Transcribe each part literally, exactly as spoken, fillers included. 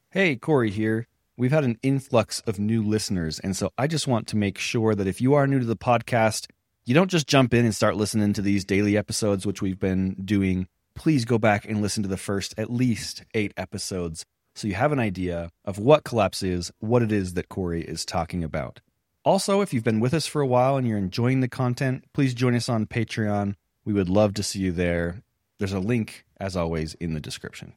Hey, Corey here. We've had an influx of new listeners, and so I just want to make sure that if you are new to the podcast, you don't just jump in and start listening to these daily episodes, which we've been doing. Please go back and listen to the first at least eight episodes so you have an idea of what Collapse is, what it is that Corey is talking about. Also, if you've been with us for a while and you're enjoying the content, please join us on Patreon. We would love to see you there. There's a link, as always, in the description.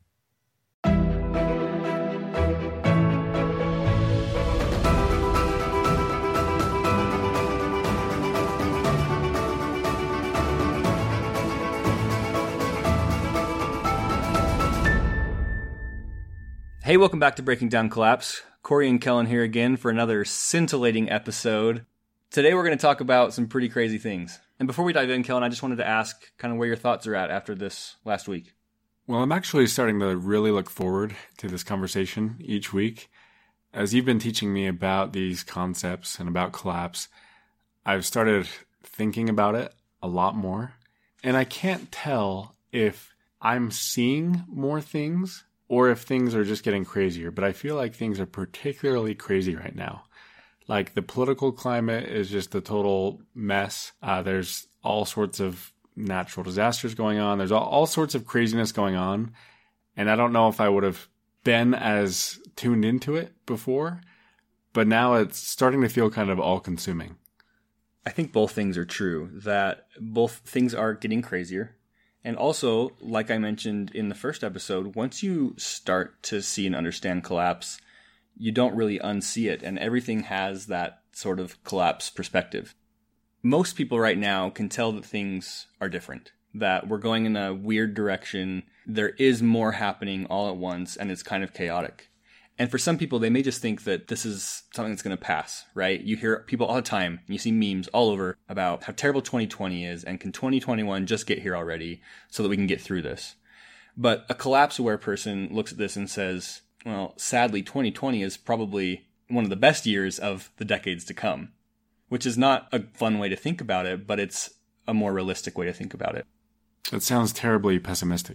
Hey, welcome back to Breaking Down Collapse. Corey and Kellen here again for another scintillating episode. Today we're going to talk about some pretty crazy things. And before we dive in, Kellen, I just wanted to ask kind of where your thoughts are at after this last week. Well, I'm actually starting to really look forward to this conversation each week. As you've been teaching me about these concepts and about collapse, I've started thinking about it a lot more. And I can't tell if I'm seeing more things or if things are just getting crazier, but I feel like things are particularly crazy right now. Like the political climate is just a total mess. Uh, there's all sorts of natural disasters going on. There's all, all sorts of craziness going on. And I don't know if I would have been as tuned into it before, but now it's starting to feel kind of all-consuming. I think both things are true, that both things are getting crazier. And also, like I mentioned in the first episode, once you start to see and understand collapse, you don't really unsee it, and everything has that sort of collapse perspective. Most people right now can tell that things are different, that we're going in a weird direction, there is more happening all at once, and it's kind of chaotic. And for some people, they may just think that this is something that's going to pass, right? You hear people all the time, and you see memes all over about how terrible twenty twenty is, and can twenty twenty-one just get here already so that we can get through this? But a collapse-aware person looks at this and says, well, sadly, twenty twenty is probably one of the best years of the decades to come, which is not a fun way to think about it, but it's a more realistic way to think about it. That sounds terribly pessimistic.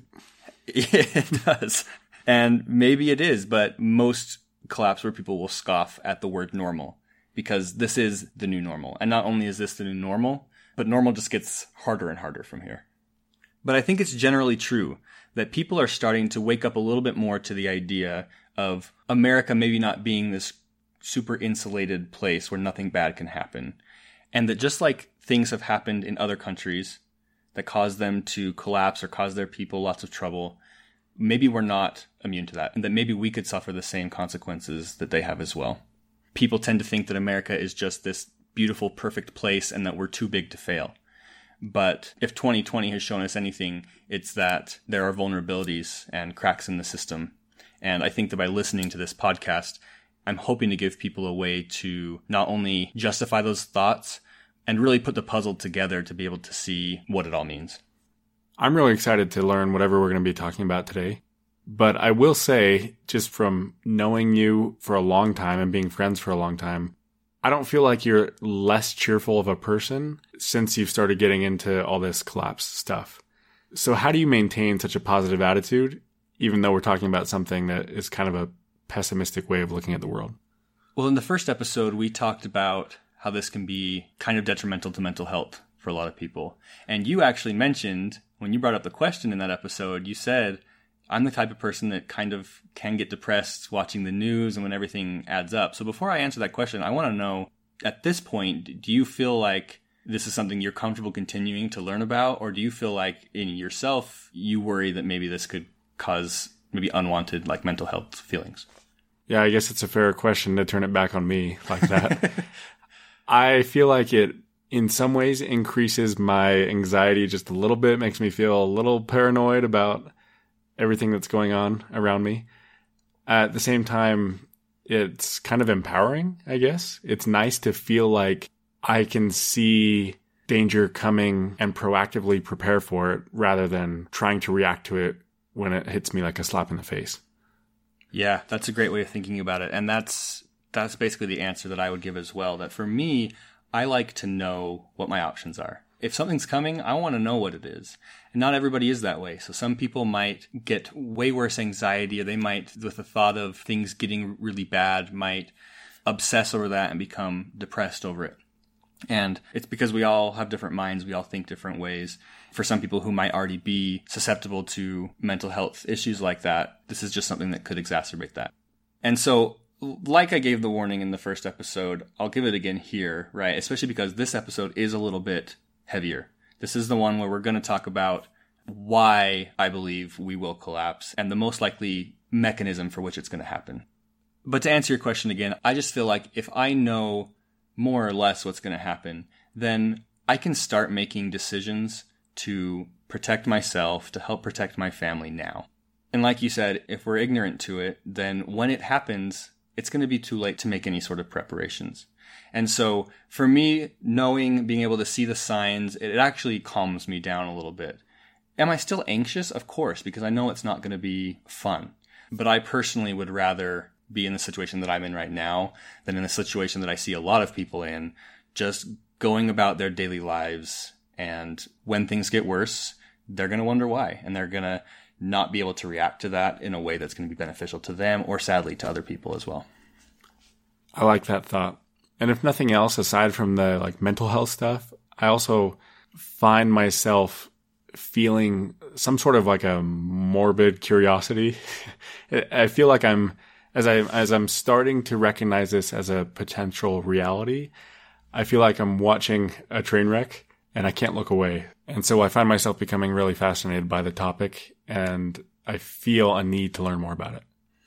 It does. And maybe it is, but most collapse-aware people will scoff at the word normal because this is the new normal. And not only is this the new normal, but normal just gets harder and harder from here. But I think it's generally true that people are starting to wake up a little bit more to the idea of America maybe not being this super insulated place where nothing bad can happen. And that just like things have happened in other countries that cause them to collapse or cause their people lots of trouble, maybe we're not immune to that, and that maybe we could suffer the same consequences that they have as well. People tend to think that America is just this beautiful, perfect place and that we're too big to fail. But if twenty twenty has shown us anything, it's that there are vulnerabilities and cracks in the system. And I think that by listening to this podcast, I'm hoping to give people a way to not only justify those thoughts and really put the puzzle together to be able to see what it all means. I'm really excited to learn whatever we're going to be talking about today. But I will say, just from knowing you for a long time and being friends for a long time, I don't feel like you're less cheerful of a person since you've started getting into all this collapse stuff. So how do you maintain such a positive attitude, even though we're talking about something that is kind of a pessimistic way of looking at the world? Well, in the first episode, we talked about how this can be kind of detrimental to mental health for a lot of people. And you actually mentioned, when you brought up the question in that episode, you said, I'm the type of person that kind of can get depressed watching the news and when everything adds up. So before I answer that question, I want to know, at this point, do you feel like this is something you're comfortable continuing to learn about? Or do you feel like in yourself, you worry that maybe this could cause maybe unwanted like mental health feelings? Yeah, I guess it's a fair question to turn it back on me like that. I feel like it in some ways increases my anxiety just a little bit, makes me feel a little paranoid about everything that's going on around me. At the same time, it's kind of empowering, I guess. It's nice to feel like I can see danger coming and proactively prepare for it rather than trying to react to it when it hits me like a slap in the face. Yeah, that's a great way of thinking about it. And that's that's basically the answer that I would give as well. That for me, I like to know what my options are. if something's coming, I want to know what it is. And not everybody is that way. So some people might get way worse anxiety, or they might, with the thought of things getting really bad, might obsess over that and become depressed over it. And it's because we all have different minds. We all think different ways. For some people who might already be susceptible to mental health issues like that, this is just something that could exacerbate that. And so, like I gave the warning in the first episode, I'll give it again here, right? Especially because this episode is a little bit heavier. This is the one where we're going to talk about why I believe we will collapse and the most likely mechanism for which it's going to happen. But to answer your question again, I just feel like if I know more or less what's going to happen, then I can start making decisions to protect myself, to help protect my family now. And like you said, if we're ignorant to it, then when it happens, it's going to be too late to make any sort of preparations. And so for me, knowing, being able to see the signs, it actually calms me down a little bit. Am I still anxious? Of course, because I know it's not going to be fun. But I personally would rather be in the situation that I'm in right now than in the situation that I see a lot of people in, just going about their daily lives. And when things get worse, they're going to wonder why. And they're going to not be able to react to that in a way that's going to be beneficial to them or sadly to other people as well. I like that thought. And if nothing else, aside from the like mental health stuff, I also find myself feeling some sort of like a morbid curiosity. I feel like I'm, as I, as I'm starting to recognize this as a potential reality, I feel like I'm watching a train wreck and I can't look away. And so I find myself becoming really fascinated by the topic, and I feel a need to learn more about it.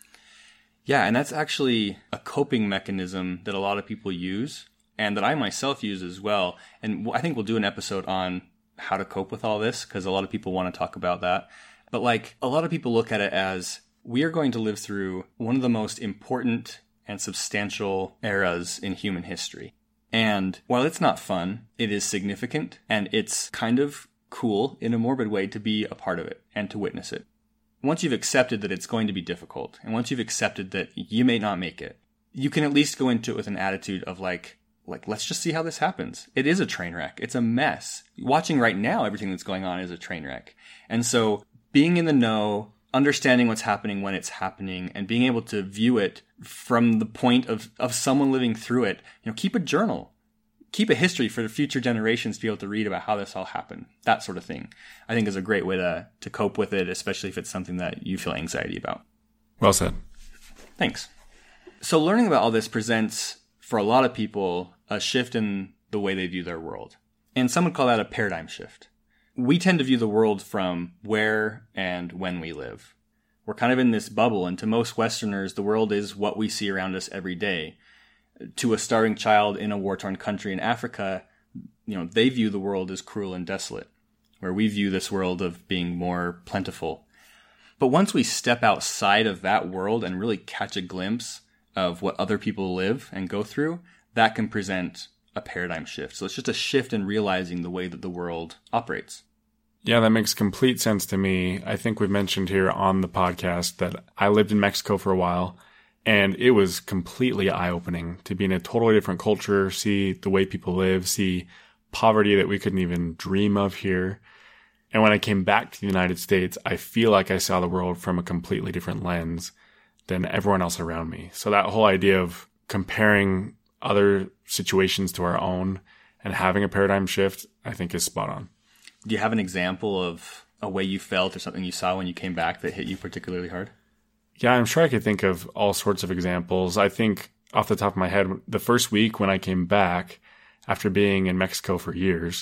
Yeah, and that's actually a coping mechanism that a lot of people use and that I myself use as well. And I think we'll do an episode on how to cope with all this because a lot of people want to talk about that. But like a lot of people look at it as we are going to live through one of the most important and substantial eras in human history. And while it's not fun, it is significant and it's kind of cool in a morbid way to be a part of it and to witness it. Once you've accepted that it's going to be difficult, and once you've accepted that you may not make it, you can at least go into it with an attitude of like, like, let's just see how this happens. It is a train wreck. It's a mess. Watching right now, everything that's going on is a train wreck. And so being in the know, understanding what's happening when it's happening, and being able to view it from the point of, of someone living through it, you know, keep a journal. Keep a history for the future generations to be able to read about how this all happened. That sort of thing, I think, is a great way to, to cope with it, especially if it's something that you feel anxiety about. Well said. Thanks. So learning about all this presents, for a lot of people, a shift in the way they view their world. And some would call that a paradigm shift. We tend to view the world from where and when we live. We're kind of in this bubble, and to most Westerners, the world is what we see around us every day. To a starving child in a war-torn country in Africa, you know, they view the world as cruel and desolate, where we view this world of being more plentiful. But once we step outside of that world and really catch a glimpse of what other people live and go through, that can present a paradigm shift. So it's just a shift in realizing the way that the world operates. Yeah, that makes complete sense to me. I think we've mentioned here on the podcast that I lived in Mexico for a while. And it was completely eye-opening to be in a totally different culture, see the way people live, see poverty that we couldn't even dream of here. And when I came back to the United States, I feel like I saw the world from a completely different lens than everyone else around me. So that whole idea of comparing other situations to our own and having a paradigm shift, I think is spot on. Do you have an example of a way you felt or something you saw when you came back that hit you particularly hard? Yeah, I'm sure I could think of all sorts of examples. I think off the top of my head, the first week when I came back after being in Mexico for years,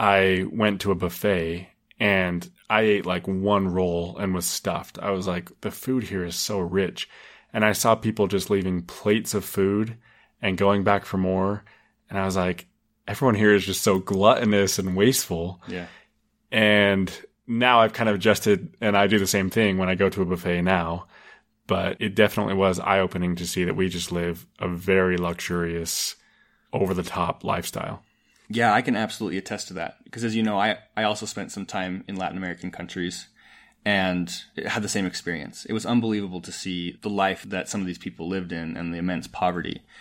I went to a buffet and I ate like one roll and was stuffed. I was like, the food here is so rich. And I saw people just leaving plates of food and going back for more. And I was like, everyone here is just so gluttonous and wasteful. Yeah. And now I've kind of adjusted and I do the same thing when I go to a buffet now. But it definitely was eye-opening to see that we just live a very luxurious, over-the-top lifestyle. Yeah, I can absolutely attest to that. Because as you know, I, I also spent some time in Latin American countries and had the same experience. It was unbelievable to see the life that some of these people lived in and the immense poverty.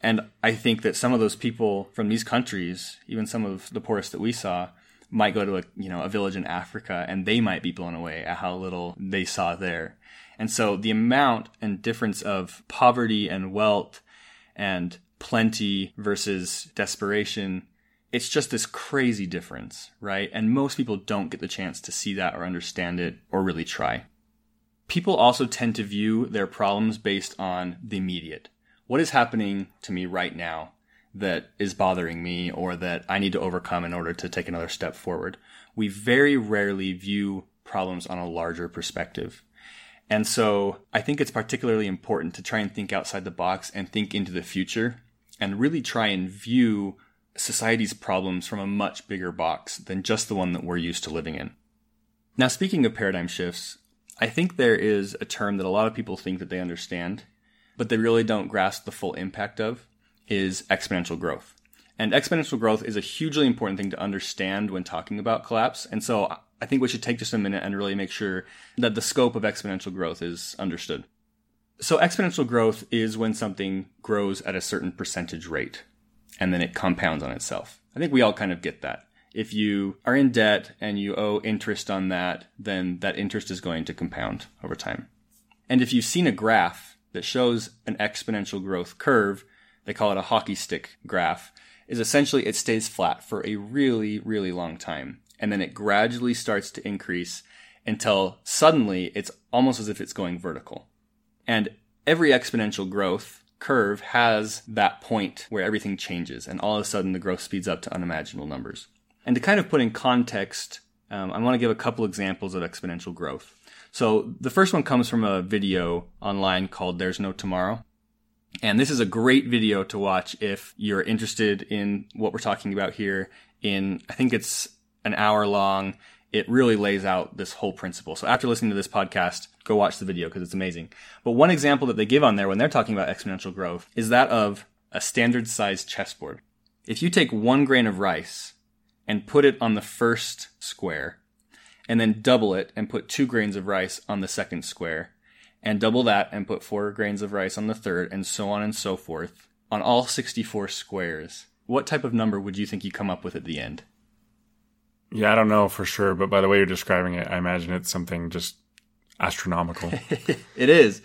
And I think that some of those people from these countries, even some of the poorest that we saw, might go to a, you know, a village in Africa and they might be blown away at how little they saw there. And so the amount and difference of poverty and wealth and plenty versus desperation, it's just this crazy difference, right? And most people don't get the chance to see that or understand it or really try. People also tend to view their problems based on the immediate. What is happening to me right now that is bothering me or that I need to overcome in order to take another step forward? We very rarely view problems on a larger perspective. And so I think it's particularly important to try and think outside the box and think into the future and really try and view society's problems from a much bigger box than just the one that we're used to living in. Now, speaking of paradigm shifts, I think there is a term that a lot of people think that they understand, but they really don't grasp the full impact of, is exponential growth. And exponential growth is a hugely important thing to understand when talking about collapse. And so I think we should take just a minute and really make sure that the scope of exponential growth is understood. So exponential growth is when something grows at a certain percentage rate and then it compounds on itself. I think we all kind of get that. If you are in debt and you owe interest on that, then that interest is going to compound over time. And if you've seen a graph that shows an exponential growth curve, they call it a hockey stick graph, is essentially it stays flat for a really, really long time. And then it gradually starts to increase until suddenly it's almost as if it's going vertical. And every exponential growth curve has that point where everything changes and all of a sudden the growth speeds up to unimaginable numbers. And to kind of put in context, um, I want to give a couple examples of exponential growth. So the first one comes from a video online called There's No Tomorrow. And this is a great video to watch if you're interested in what we're talking about here. In, I think it's an hour long. It really lays out this whole principle. So after listening to this podcast, go watch the video because it's amazing. But one example that they give on there when they're talking about exponential growth is that of a standard sized chessboard. If you take one grain of rice and put it on the first square, and then double it and put two grains of rice on the second square, and double that and put four grains of rice on the third, and so on and so forth, on all sixty-four squares, what type of number would you think you come up with at the end? Yeah, I don't know for sure, but by the way you're describing it, I imagine it's something just astronomical. It is.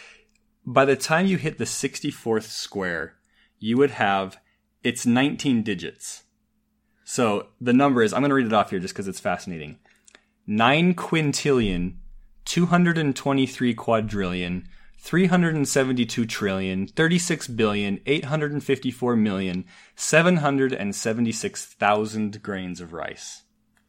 By the time you hit the sixty-fourth square, you would have, it's nineteen digits. So the number is, I'm going to read it off here just because it's fascinating. nine quintillion, two hundred twenty-three quadrillion, three hundred seventy-two trillion, thirty-six billion, eight hundred fifty-four million, seven hundred seventy-six thousand grains of rice.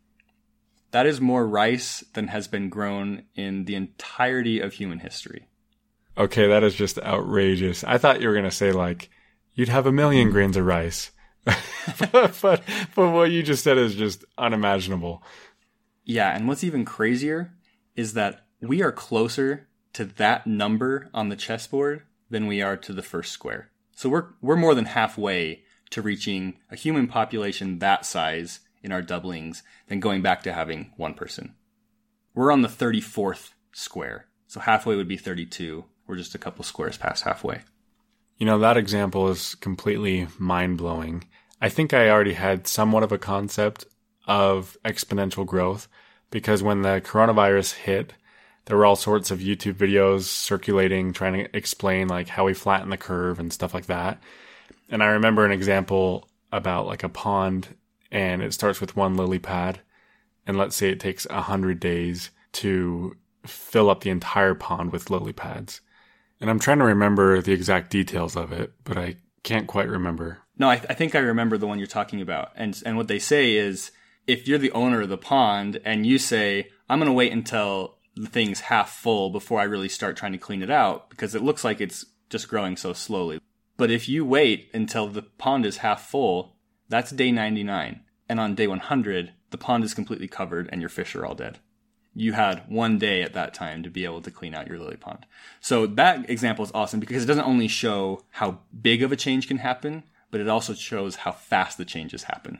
That is more rice than has been grown in the entirety of human history. Okay, that is just outrageous. I thought you were going to say, like, you'd have a million grains of rice. but, but, but what you just said is just unimaginable. Yeah, and what's even crazier is that we are closer to that number on the chessboard than we are to the first square. So we're we're more than halfway to reaching a human population that size in our doublings than going back to having one person. We're on the thirty-fourth square. So halfway would be thirty-two. We're just a couple squares past halfway. You know, that example is completely mind-blowing. I think I already had somewhat of a concept of exponential growth because when the coronavirus hit, there were all sorts of YouTube videos circulating trying to explain like how we flatten the curve and stuff like that. And I remember an example about like a pond and it starts with one lily pad. And let's say it takes a hundred days to fill up the entire pond with lily pads. And I'm trying to remember the exact details of it, but I can't quite remember. No, I, th- I think I remember the one you're talking about. And and what they say is, if you're the owner of the pond and you say, I'm going to wait until the thing's half full before I really start trying to clean it out, because it looks like it's just growing so slowly. But if you wait until the pond is half full, that's day ninety-nine. And on day one hundred, the pond is completely covered and your fish are all dead. You had one day at that time to be able to clean out your lily pond. So that example is awesome because it doesn't only show how big of a change can happen, but it also shows how fast the changes happen.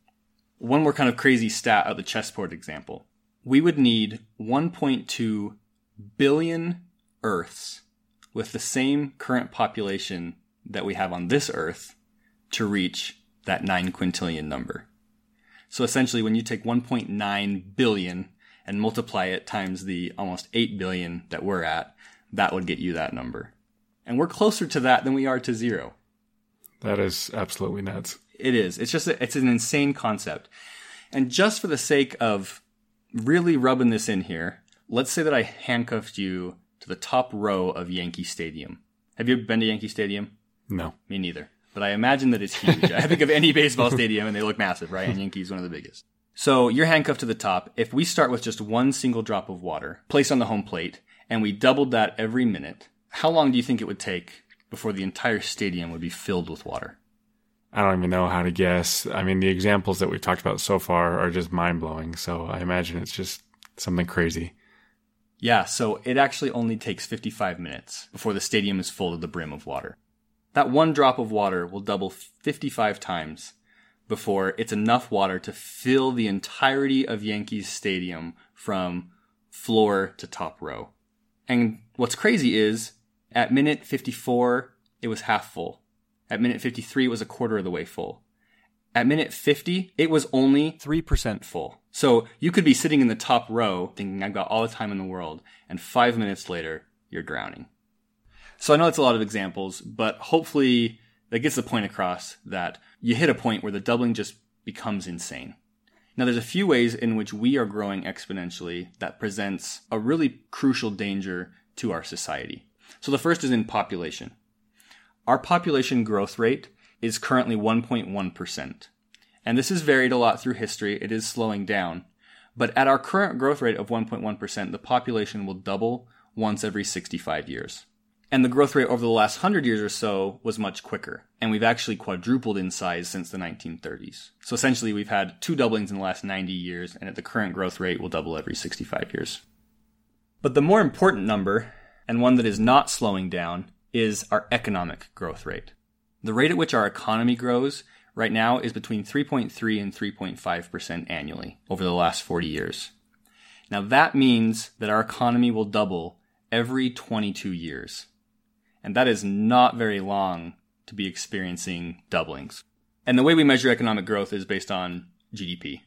One more kind of crazy stat of the chessboard example. We would need one point two billion Earths with the same current population that we have on this Earth to reach that nine quintillion number. So essentially, when you take one point nine billion and multiply it times the almost eight billion that we're at, that would get you that number. And we're closer to that than we are to zero. That is absolutely nuts. It is. It's just, a, it's an insane concept. And just for the sake of really rubbing this in here, let's say that I handcuffed you to the top row of Yankee Stadium. Have you ever been to Yankee Stadium? No. Me neither. But I imagine that it's huge. I think of any baseball stadium and they look massive, right? And Yankee's one of the biggest. So you're handcuffed to the top. If we start with just one single drop of water placed on the home plate and we doubled that every minute, how long do you think it would take before the entire stadium would be filled with water? I don't even know how to guess. I mean, the examples that we've talked about so far are just mind-blowing. So I imagine it's just something crazy. Yeah, so it actually only takes fifty-five minutes before the stadium is full to the brim of water. That one drop of water will double fifty-five times before it's enough water to fill the entirety of Yankees Stadium from floor to top row. And what's crazy is, at minute fifty-four, it was half full. At minute fifty-three, it was a quarter of the way full. At minute fifty, it was only three percent full. So you could be sitting in the top row thinking, I've got all the time in the world, and five minutes later, you're drowning. So I know it's a lot of examples, but hopefully that gets the point across that you hit a point where the doubling just becomes insane. Now, there's a few ways in which we are growing exponentially that presents a really crucial danger to our society. So the first is in population. Our population growth rate is currently one point one percent. And this has varied a lot through history. It is slowing down. But at our current growth rate of one point one percent, the population will double once every sixty-five years. And the growth rate over the last one hundred years or so was much quicker. And we've actually quadrupled in size since the nineteen thirties. So essentially, we've had two doublings in the last ninety years, and at the current growth rate, we'll double every sixty-five years. But the more important number, and one that is not slowing down, is our economic growth rate. The rate at which our economy grows right now is between three point three and three point five percent annually over the last forty years. Now that means that our economy will double every twenty-two years. And that is not very long to be experiencing doublings. And the way we measure economic growth is based on G D P.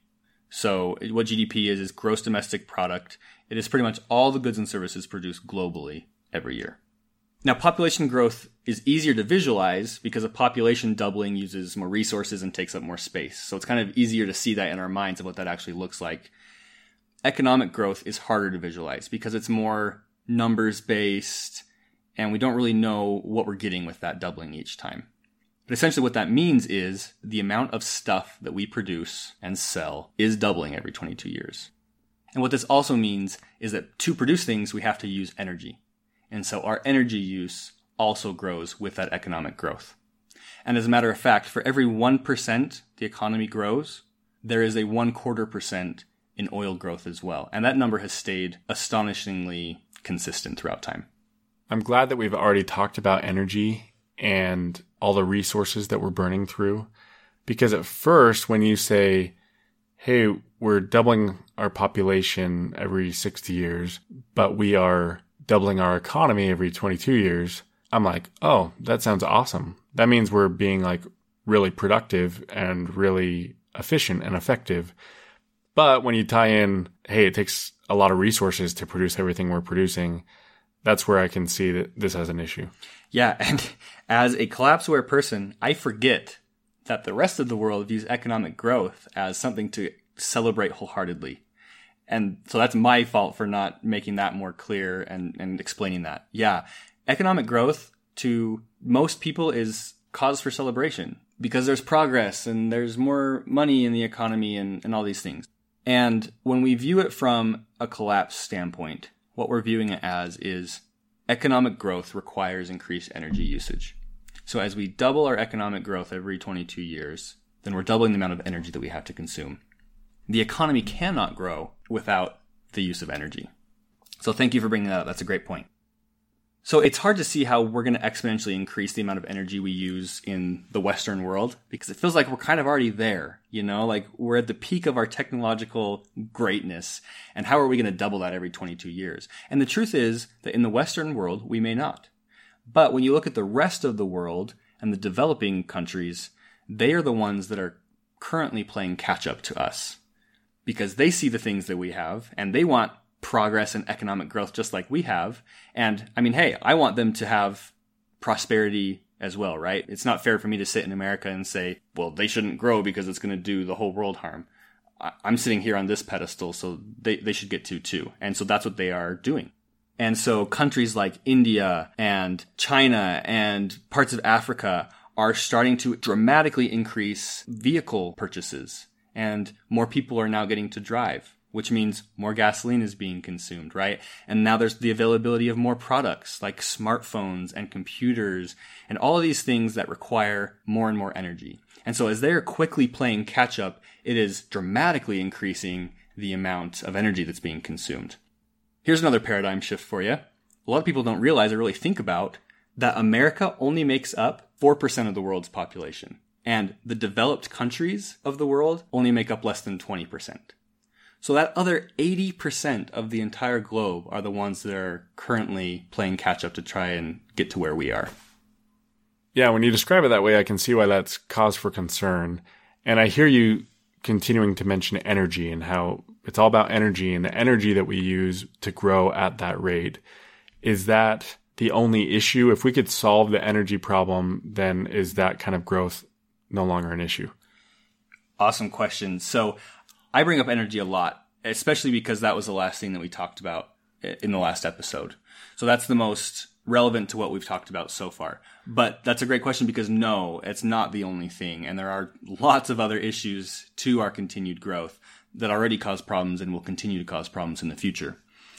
So what G D P is, is gross domestic product. It is pretty much all the goods and services produced globally every year. Now, population growth is easier to visualize because a population doubling uses more resources and takes up more space. So it's kind of easier to see that in our minds of what that actually looks like. Economic growth is harder to visualize because it's more numbers-based, and we don't really know what we're getting with that doubling each time. But essentially what that means is the amount of stuff that we produce and sell is doubling every twenty-two years. And what this also means is that to produce things, we have to use energy. And so our energy use also grows with that economic growth. And as a matter of fact, for every one percent the economy grows, there is a one quarter percent in oil growth as well. And that number has stayed astonishingly consistent throughout time. I'm glad that we've already talked about energy and all the resources that we're burning through. Because at first, when you say, hey, we're doubling our population every sixty years, but we are doubling our economy every twenty-two years, I'm like, oh, that sounds awesome. That means we're being like really productive and really efficient and effective. But when you tie in, hey, it takes a lot of resources to produce everything we're producing, that's where I can see that this has an issue. Yeah, and as a collapse-aware person, I forget that the rest of the world views economic growth as something to celebrate wholeheartedly. And so that's my fault for not making that more clear and, and explaining that. Yeah, economic growth to most people is cause for celebration because there's progress and there's more money in the economy and, and all these things. And when we view it from a collapse standpoint, what we're viewing it as is economic growth requires increased energy usage. So as we double our economic growth every twenty-two years, then we're doubling the amount of energy that we have to consume. The economy cannot grow without the use of energy. So thank you for bringing that up. That's a great point. So it's hard to see how we're going to exponentially increase the amount of energy we use in the Western world because it feels like we're kind of already there, you know, like we're at the peak of our technological greatness. And how are we going to double that every twenty-two years? And the truth is that in the Western world, we may not. But when you look at the rest of the world And the developing countries, they are the ones that are currently playing catch up to us because they see the things that we have and they want progress and economic growth just like we have. And I mean, hey, I want them to have prosperity as well, right? It's not fair for me to sit in America and say, well, they shouldn't grow because it's going to do the whole world harm. I'm sitting here on this pedestal, so they, they should get to too. And so that's what they are doing. And so countries like India and China and parts of Africa are starting to dramatically increase vehicle purchases. And more people are now getting to drive, which means more gasoline is being consumed, right? And now there's the availability of more products like smartphones and computers and all of these things that require more and more energy. And so as they're quickly playing catch up, it is dramatically increasing the amount of energy that's being consumed. Here's another paradigm shift for you. A lot of people don't realize or really think about that America only makes up four percent of the world's population. And the developed countries of the world only make up less than twenty percent. So that other eighty percent of the entire globe are the ones that are currently playing catch up to try and get to where we are. Yeah, when you describe it that way, I can see why that's cause for concern. And I hear you continuing to mention energy and how it's all about energy and the energy that we use to grow at that rate. Is that the only issue? If we could solve the energy problem, then is that kind of growth no longer an issue? Awesome question. So I bring up energy a lot, especially because that was the last thing that we talked about in the last episode. So that's the most relevant to what we've talked about so far. But that's a great question because no, it's not the only thing. And there are lots of other issues to our continued growth that already cause problems and will continue to cause problems in the future.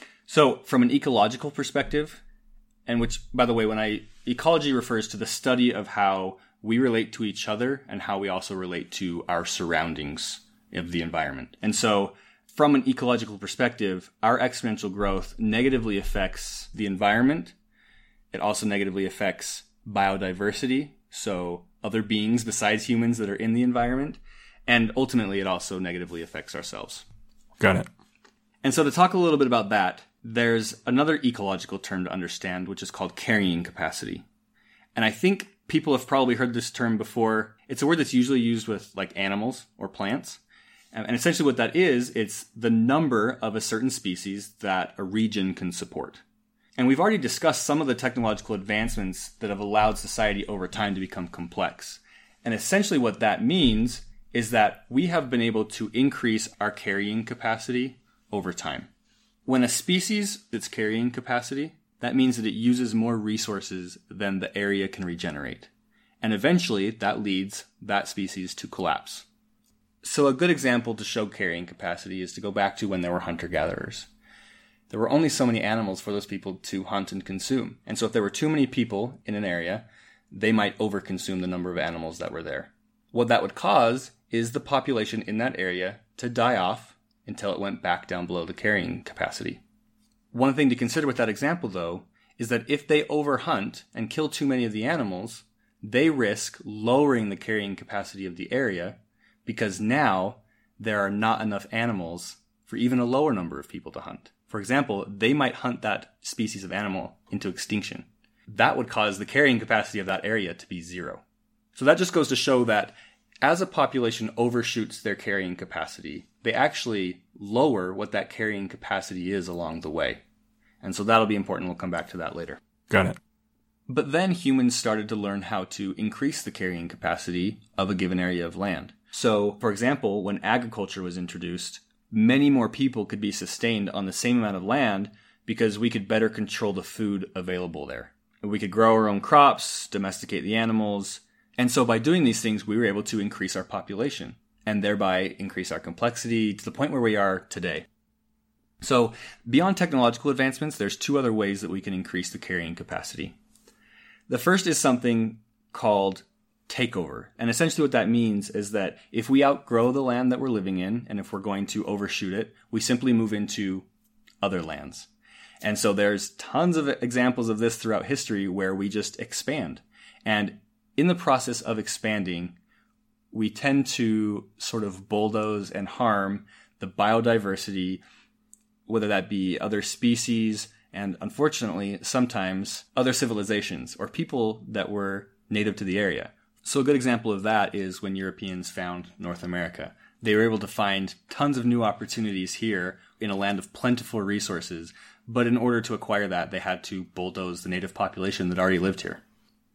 So from an ecological perspective, and which, by the way, when I ecology refers to the study of how we relate to each other and how we also relate to our surroundings of the environment. And so from an ecological perspective, our exponential growth negatively affects the environment. It also negatively affects biodiversity, so other beings besides humans that are in the environment. And ultimately, it also negatively affects ourselves. Got it. And so to talk a little bit about that, there's another ecological term to understand, which is called carrying capacity. And I think people have probably heard this term before. It's a word that's usually used with like animals or plants. And essentially what that is, it's the number of a certain species that a region can support. And we've already discussed some of the technological advancements that have allowed society over time to become complex. And essentially what that means is that we have been able to increase our carrying capacity over time. When a species its carrying capacity, that means that it uses more resources than the area can regenerate. And eventually that leads that species to collapse. So a good example to show carrying capacity is to go back to when there were hunter-gatherers. There were only so many animals for those people to hunt and consume. And so if there were too many people in an area, they might overconsume the number of animals that were there. What that would cause is the population in that area to die off until it went back down below the carrying capacity. One thing to consider with that example, though, is that if they overhunt and kill too many of the animals, they risk lowering the carrying capacity of the area because now there are not enough animals for even a lower number of people to hunt. For example, they might hunt that species of animal into extinction. That would cause the carrying capacity of that area to be zero. So that just goes to show that as a population overshoots their carrying capacity, they actually lower what that carrying capacity is along the way. And so that'll be important. We'll come back to that later. Got it. But then humans started to learn how to increase the carrying capacity of a given area of land. So, for example, when agriculture was introduced, many more people could be sustained on the same amount of land because we could better control the food available there. We could grow our own crops, domesticate the animals. And so by doing these things, we were able to increase our population and thereby increase our complexity to the point where we are today. So beyond technological advancements, there's two other ways that we can increase the carrying capacity. The first is something called takeover. And essentially what that means is that if we outgrow the land that we're living in, and if we're going to overshoot it, we simply move into other lands. And so there's tons of examples of this throughout history where we just expand. And in the process of expanding, we tend to sort of bulldoze and harm the biodiversity, whether that be other species and unfortunately sometimes other civilizations or people that were native to the area. So a good example of that is when Europeans found North America. They were able to find tons of new opportunities here in a land of plentiful resources, but in order to acquire that, they had to bulldoze the native population that already lived here.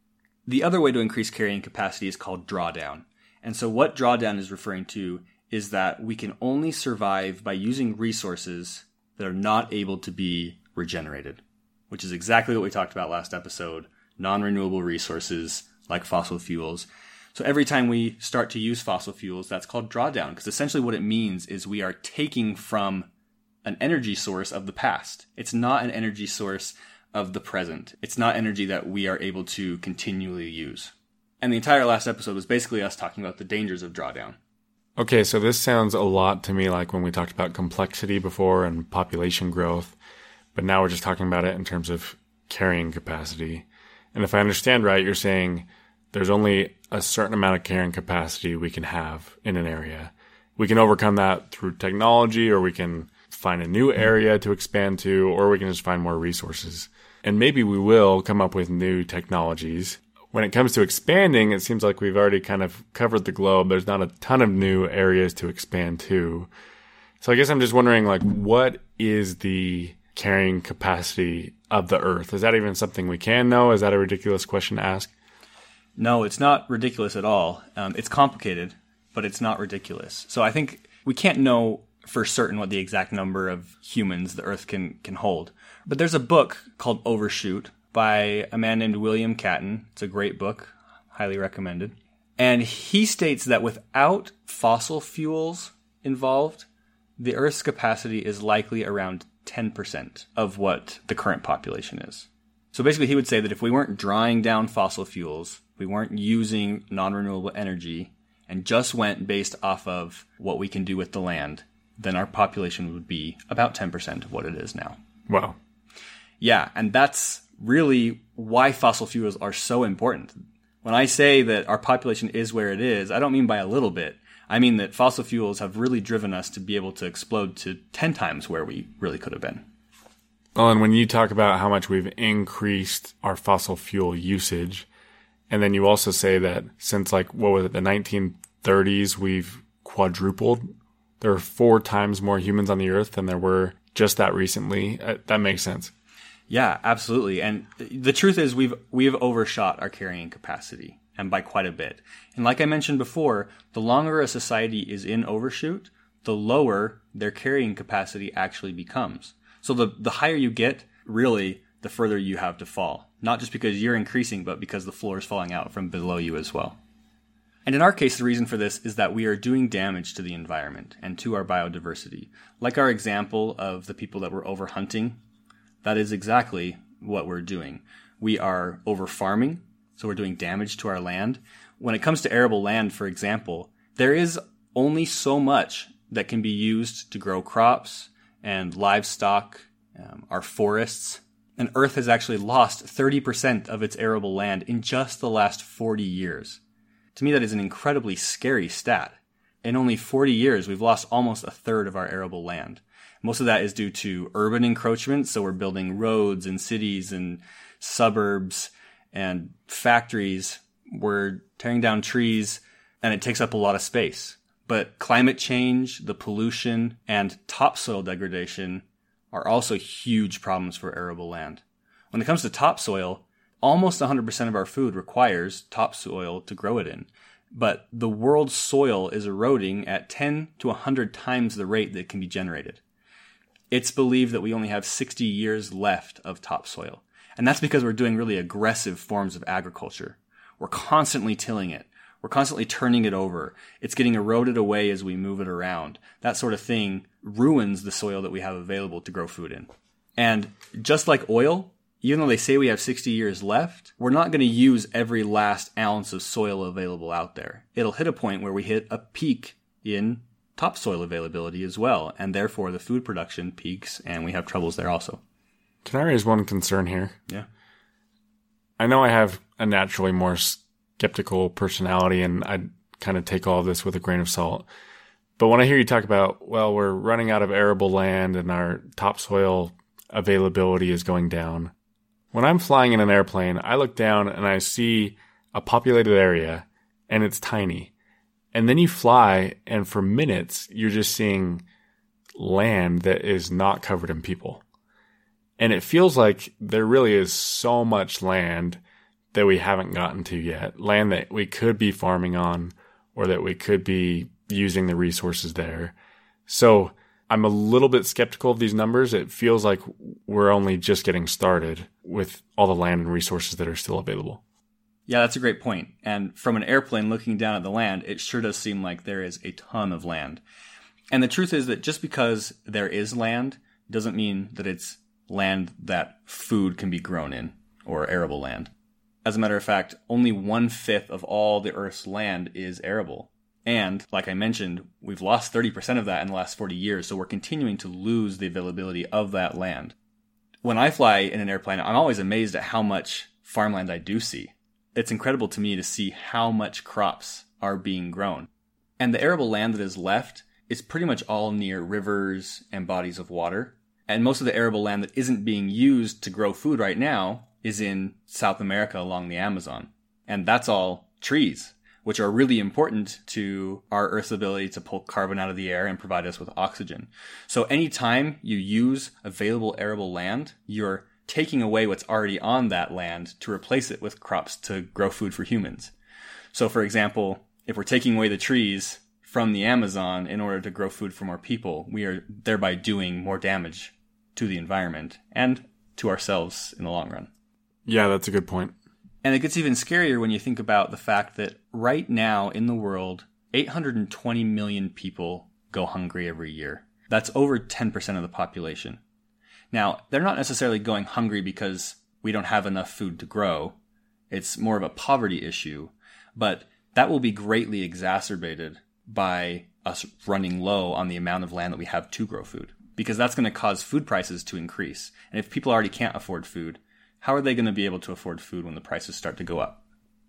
The other way to increase carrying capacity is called drawdown. And so what drawdown is referring to is that we can only survive by using resources that are not able to be regenerated, which is exactly what we talked about last episode, non-renewable resources like fossil fuels. So every time we start to use fossil fuels, that's called drawdown, because essentially what it means is we are taking from an energy source of the past. It's not an energy source of the present. It's not energy that we are able to continually use. And the entire last episode was basically us talking about the dangers of drawdown. Okay, so this sounds a lot to me like when we talked about complexity before and population growth, but now we're just talking about it in terms of carrying capacity. And if I understand right, you're saying there's only a certain amount of carrying capacity we can have in an area. We can overcome that through technology, or we can find a new area to expand to, or we can just find more resources. And maybe we will come up with new technologies. When it comes to expanding, it seems like we've already kind of covered the globe. There's not a ton of new areas to expand to. So I guess I'm just wondering, like, what is the carrying capacity of the Earth? Is that even something we can know? Is that a ridiculous question to ask? No, it's not ridiculous at all. Um, it's complicated, but it's not ridiculous. So I think we can't know for certain what the exact number of humans the Earth can, can hold. But there's a book called Overshoot by a man named William Catton. It's a great book, highly recommended. And he states that without fossil fuels involved, the Earth's capacity is likely around ten percent of what the current population is. So basically he would say that if we weren't drawing down fossil fuels, we weren't using non-renewable energy, and just went based off of what we can do with the land, then our population would be about ten percent of what it is now. Wow. Yeah, and that's really why fossil fuels are so important. When I say that our population is where it is, I don't mean by a little bit. I mean that fossil fuels have really driven us to be able to explode to ten times where we really could have been. Well, and when you talk about how much we've increased our fossil fuel usage, and then you also say that since, like, what was it, the nineteen thirties, we've quadrupled. There are four times more humans on the Earth than there were just that recently. That makes sense. Yeah, absolutely. And the truth is we've we've overshot our carrying capacity, and by quite a bit. And like I mentioned before, the longer a society is in overshoot, the lower their carrying capacity actually becomes. So the, the higher you get, really, the further you have to fall. Not just because you're increasing, but because the floor is falling out from below you as well. And in our case, the reason for this is that we are doing damage to the environment and to our biodiversity. Like our example of the people that were over hunting, that is exactly what we're doing. We are over farming, so we're doing damage to our land. When it comes to arable land, for example, there is only so much that can be used to grow crops and livestock, um, our forests. And Earth has actually lost thirty percent of its arable land in just the last forty years. To me, that is an incredibly scary stat. In only forty years, we've lost almost a third of our arable land. Most of that is due to urban encroachment, so we're building roads and cities and suburbs and factories. We're tearing down trees, and it takes up a lot of space. But climate change, the pollution, and topsoil degradation are also huge problems for arable land. When it comes to topsoil, almost one hundred percent of our food requires topsoil to grow it in. But the world's soil is eroding at ten to one hundred times the rate that it can be generated. It's believed that we only have sixty years left of topsoil. And that's because we're doing really aggressive forms of agriculture. We're constantly tilling it. We're constantly turning it over. It's getting eroded away as we move it around. That sort of thing ruins the soil that we have available to grow food in. And just like oil, even though they say we have sixty years left, we're not going to use every last ounce of soil available out there. It'll hit a point where we hit a peak in topsoil availability as well, and therefore the food production peaks, and we have troubles there also. Can I raise one concern here? Yeah. I know I have a naturally more skeptical personality, and I kind of take all of this with a grain of salt. But when I hear you talk about, well, we're running out of arable land and our topsoil availability is going down, when I'm flying in an airplane, I look down and I see a populated area, and it's tiny. And then you fly, and for minutes, you're just seeing land that is not covered in people. And it feels like there really is so much land that we haven't gotten to yet. Land that we could be farming on, or that we could be using the resources there. So I'm a little bit skeptical of these numbers. It feels like we're only just getting started with all the land and resources that are still available. Yeah, that's a great point. And from an airplane looking down at the land, it sure does seem like there is a ton of land. And the truth is that just because there is land doesn't mean that it's land that food can be grown in, or arable land. As a matter of fact, only one-fifth of all the Earth's land is arable. And, like I mentioned, we've lost thirty percent of that in the last forty years, so we're continuing to lose the availability of that land. When I fly in an airplane, I'm always amazed at how much farmland I do see. It's incredible to me to see how much crops are being grown. And the arable land that is left is pretty much all near rivers and bodies of water. And most of the arable land that isn't being used to grow food right now is in South America along the Amazon. And that's all trees, which are really important to our Earth's ability to pull carbon out of the air and provide us with oxygen. So anytime you use available arable land, you're taking away what's already on that land to replace it with crops to grow food for humans. So for example, if we're taking away the trees from the Amazon in order to grow food for more people, we are thereby doing more damage to the environment and to ourselves in the long run. Yeah, that's a good point. And it gets even scarier when you think about the fact that right now in the world, eight hundred twenty million people go hungry every year. That's over ten percent of the population. Now, they're not necessarily going hungry because we don't have enough food to grow. It's more of a poverty issue, but that will be greatly exacerbated by us running low on the amount of land that we have to grow food, because that's going to cause food prices to increase. And if people already can't afford food, how are they going to be able to afford food when the prices start to go up?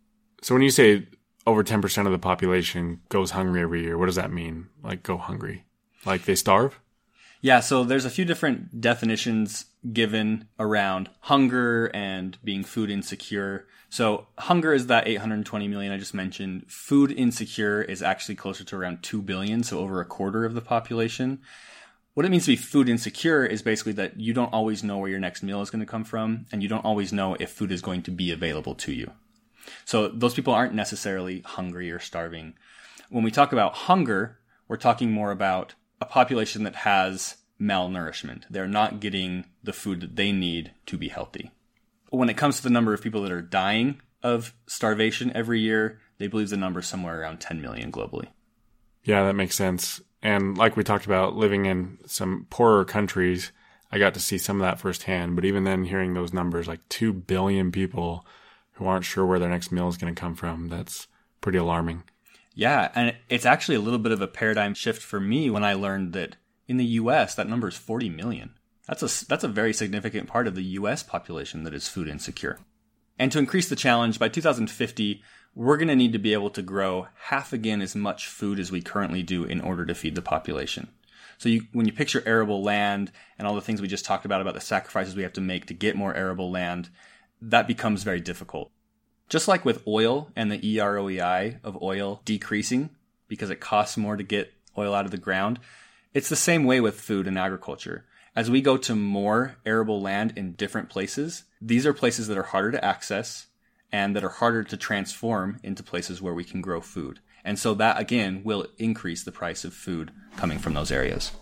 So when you say over ten percent of the population goes hungry every year, what does that mean? Like go hungry? Like they starve? Yeah, so there's a few different definitions given around hunger and being food insecure. So hunger is that eight hundred twenty million I just mentioned. Food insecure is actually closer to around two billion, so over a quarter of the population. What it means to be food insecure is basically that you don't always know where your next meal is going to come from, and you don't always know if food is going to be available to you. So those people aren't necessarily hungry or starving. When we talk about hunger, we're talking more about a population that has malnourishment. They're not getting the food that they need to be healthy. When it comes to the number of people that are dying of starvation every year, they believe the number is somewhere around ten million globally. Yeah, that makes sense. And like we talked about, living in some poorer countries, I got to see some of that firsthand. But even then, hearing those numbers, like two billion people who aren't sure where their next meal is going to come from, that's pretty alarming. Yeah, and it's actually a little bit of a paradigm shift for me when I learned that in the U S, that number is forty million. That's a, that's a very significant part of the U S population that is food insecure. And to increase the challenge, by two thousand fifty, we're going to need to be able to grow half again as much food as we currently do in order to feed the population. So you, when you picture arable land and all the things we just talked about, about the sacrifices we have to make to get more arable land, that becomes very difficult. Just like with oil and the E R O E I of oil decreasing because it costs more to get oil out of the ground, it's the same way with food and agriculture. As we go to more arable land in different places, these are places that are harder to access and that are harder to transform into places where we can grow food. And so that, again, will increase the price of food coming from those areas.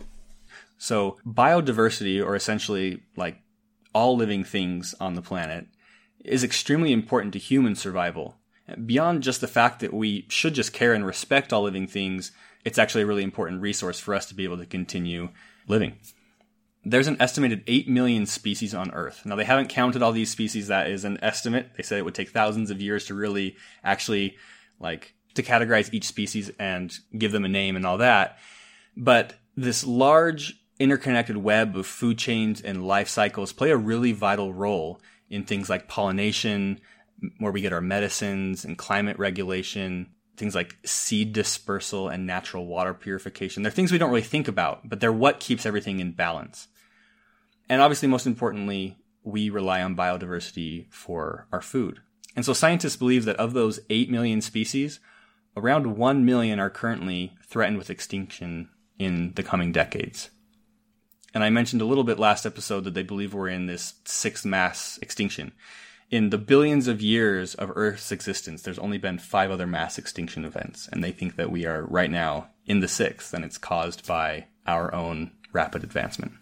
So biodiversity, or essentially like all living things on the planet, is extremely important to human survival. Beyond just the fact that we should just care and respect all living things, it's actually a really important resource for us to be able to continue living. There's an estimated eight million species on Earth. Now, they haven't counted all these species. That is an estimate. They said it would take thousands of years to really actually, like, to categorize each species and give them a name and all that. But this large interconnected web of food chains and life cycles play a really vital role in things like pollination, where we get our medicines, and climate regulation, things like seed dispersal and natural water purification. They're things we don't really think about, but they're what keeps everything in balance. And obviously, most importantly, we rely on biodiversity for our food. And so scientists believe that of those eight million species, around one million are currently threatened with extinction in the coming decades. And I mentioned a little bit last episode that they believe we're in this sixth mass extinction. In the billions of years of Earth's existence, there's only been five other mass extinction events. And they think that we are right now in the sixth, and it's caused by our own rapid advancement.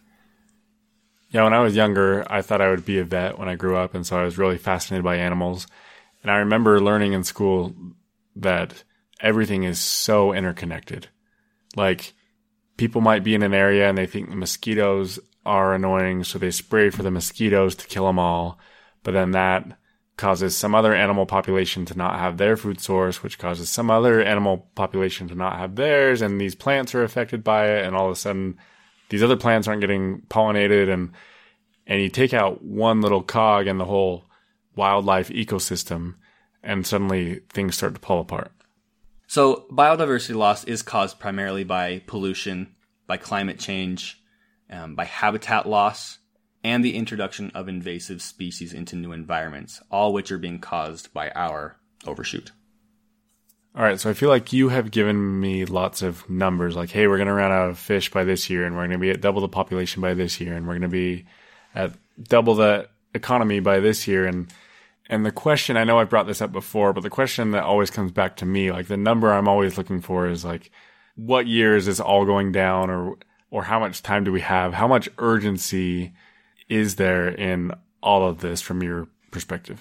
Yeah, when I was younger, I thought I would be a vet when I grew up, and so I was really fascinated by animals. And I remember learning in school that everything is so interconnected. Like, people might be in an area and they think the mosquitoes are annoying, so they spray for the mosquitoes to kill them all. But then that causes some other animal population to not have their food source, which causes some other animal population to not have theirs, and these plants are affected by it, and all of a sudden these other plants aren't getting pollinated, and and you take out one little cog in the whole wildlife ecosystem, and suddenly things start to pull apart. So biodiversity loss is caused primarily by pollution, by climate change, um, by habitat loss, and the introduction of invasive species into new environments, all which are being caused by our overshoot. All right, so I feel like you have given me lots of numbers, like, hey, we're going to run out of fish by this year, and we're going to be at double the population by this year, and we're going to be at double the economy by this year. And and the question, I know I've brought this up before, but the question that always comes back to me, like the number I'm always looking for is like, what year is this all going down, or or how much time do we have? How much urgency is there in all of this from your perspective?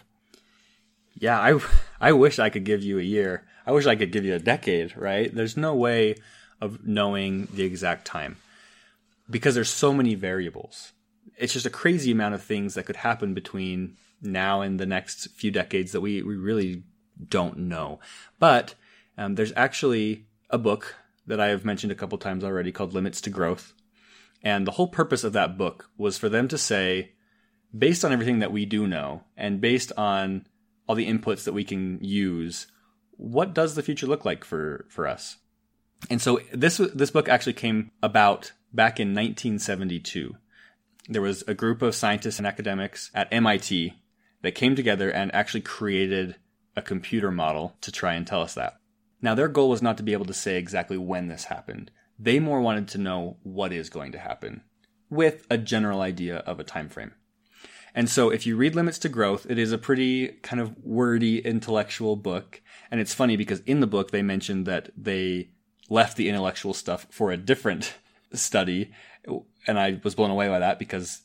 Yeah, I, I wish I could give you a year. I wish I could give you a decade, right? There's no way of knowing the exact time because there's so many variables. It's just a crazy amount of things that could happen between now and the next few decades that we, we really don't know. But um, there's actually a book that I have mentioned a couple times already called Limits to Growth. And the whole purpose of that book was for them to say, based on everything that we do know and based on all the inputs that we can use, what does the future look like for, for us? And so this this book actually came about back in nineteen seventy-two. There was a group of scientists and academics at M I T that came together and actually created a computer model to try and tell us that. Now, their goal was not to be able to say exactly when this happened. They more wanted to know what is going to happen with a general idea of a time frame. And so if you read Limits to Growth, it is a pretty kind of wordy, intellectual book. And it's funny because in the book, they mentioned that they left the intellectual stuff for a different study. And I was blown away by that because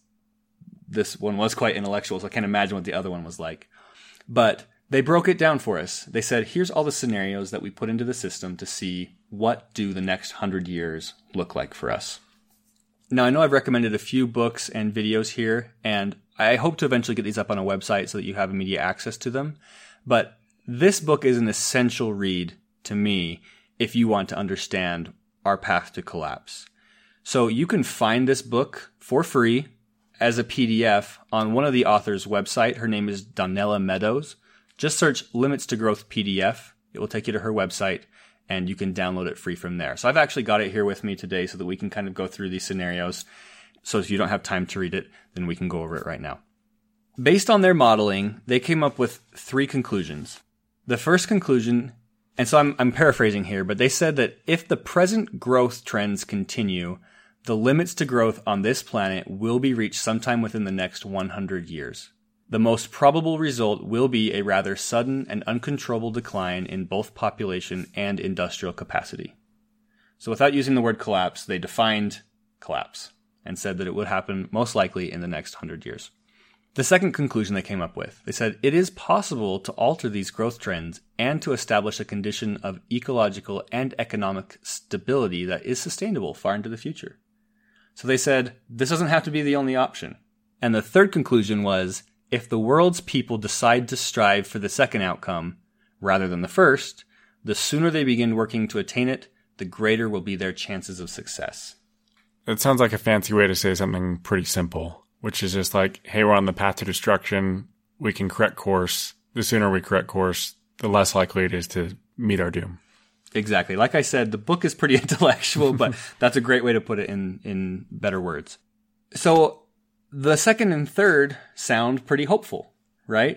this one was quite intellectual, so I can't imagine what the other one was like. But they broke it down for us. They said, here's all the scenarios that we put into the system to see what do the next hundred years look like for us. Now, I know I've recommended a few books and videos here, and I hope to eventually get these up on a website so that you have immediate access to them. But this book is an essential read to me if you want to understand our path to collapse. So you can find this book for free as a P D F on one of the author's website. Her name is Donella Meadows. Just search Limits to Growth P D F. It will take you to her website, and you can download it free from there. So I've actually got it here with me today so that we can kind of go through these scenarios. So if you don't have time to read it, then we can go over it right now. Based on their modeling, they came up with three conclusions. The first conclusion, and so I'm, I'm paraphrasing here, but they said that if the present growth trends continue, the limits to growth on this planet will be reached sometime within the next one hundred years. The most probable result will be a rather sudden and uncontrollable decline in both population and industrial capacity. So without using the word collapse, they defined collapse and said that it would happen most likely in the next one hundred years. The second conclusion they came up with, they said it is possible to alter these growth trends and to establish a condition of ecological and economic stability that is sustainable far into the future. So they said this doesn't have to be the only option. And the third conclusion was, if the world's people decide to strive for the second outcome rather than the first, the sooner they begin working to attain it, the greater will be their chances of success. It sounds like a fancy way to say something pretty simple, which is just like, hey, we're on the path to destruction. We can correct course. The sooner we correct course, the less likely it is to meet our doom. Exactly. Like I said, the book is pretty intellectual, but that's a great way to put it in, in better words. So the second and third sound pretty hopeful, right?